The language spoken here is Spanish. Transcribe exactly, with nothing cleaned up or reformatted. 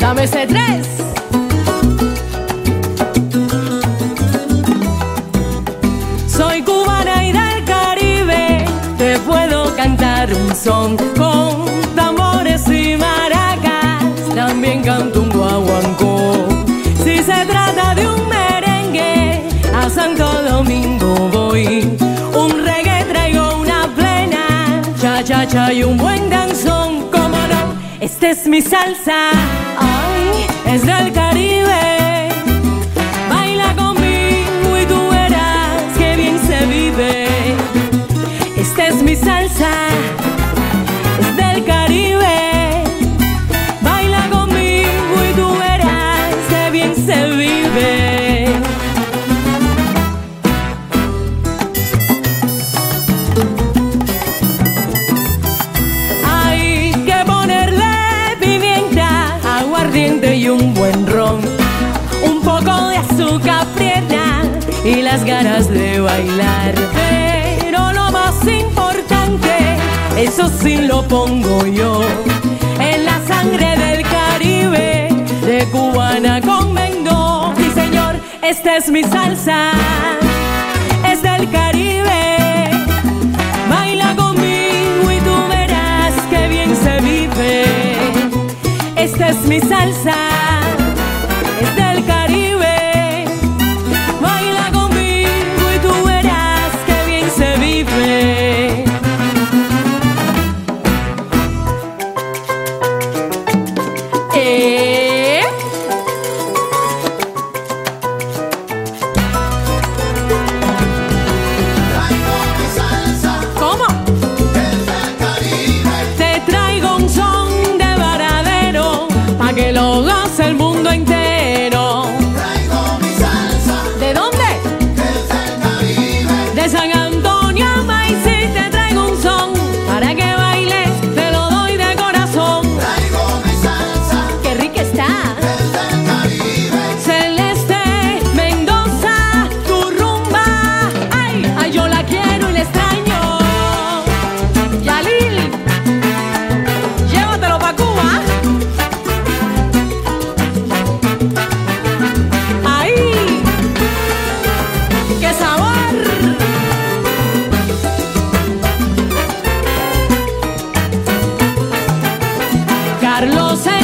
Llámese tres. Soy cubana y del Caribe, te puedo cantar un son con tambores y maracas, también canto un guaguancó. Si se trata de un merengue, a Santo Domingo voy. Un reggae traigo una plena, cha cha cha y un buen danzón, cómo no. Esta es mi salsa, ay, es del Caribe. Baila conmigo y tú verás que bien se vive. Esta es mi salsa, es del Caribe. Baila conmigo y tú verás que bien se vive. Hay que ponerle pimienta, aguardiente y un buen ron, un poco de azúcar prieta y las ganas de bailar. Pero lo más importante, eso sí lo pongo yo, en la sangre del Caribe, de cubana convengo. Sí señor, esta es mi salsa, es del Caribe. Baila conmigo y tú verás que bien se vive. Esta es mi salsa, es del Caribe. Baila conmigo y tú verás que bien se vive. Eh. Traigo mi salsa, ¿Cómo? es del Caribe. Te traigo un son de varadero, pa' que lo goce el mundo entero. Traigo mi salsa, ¿De dónde? es del Caribe. De San Antonio a Maicí te traigo un son, para que bailes, te lo doy de corazón. Traigo mi salsa, ¡Qué rica está! es del Caribe. Celeste, Mendoza, tu rumba, ay, ay, yo la quiero y la extraño. Yalil, llévatelo pa' Cuba. Ay, qué sabor. Carlos